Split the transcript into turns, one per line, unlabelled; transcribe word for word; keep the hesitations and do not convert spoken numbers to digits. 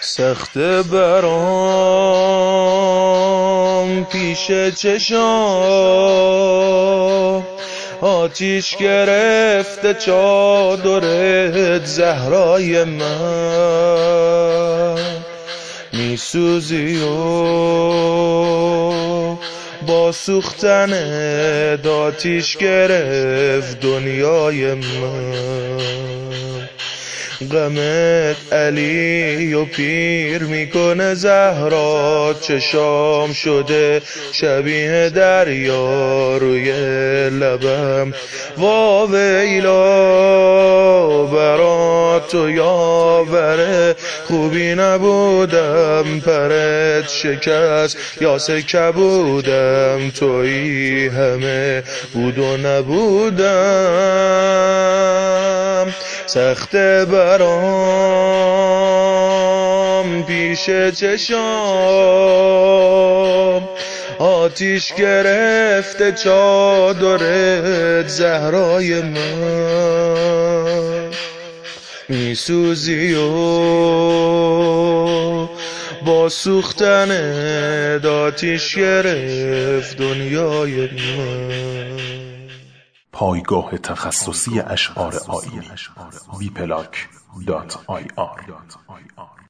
سخت برام پیش چشام، آتیش گرفته چادرت زهرای من. میسوزی و با سوختن آتیش گرفت دنیای من. غمت علی و پیر میکنه زهرا، چشام شده شبیه دریا روی لبم. وا ویلا برات تو یاوره، خوبی نبودم پرت شکست یا سکه بودم، تویی همه بود و نبودم. سخت برام پیش چشام، آتیش گرفته چادرت زهرای من. میسوزی و با سوختن آتیش گرفت دنیای من.
پایگاه تخصصی اشعار آیینی بی پلاک دات آی آر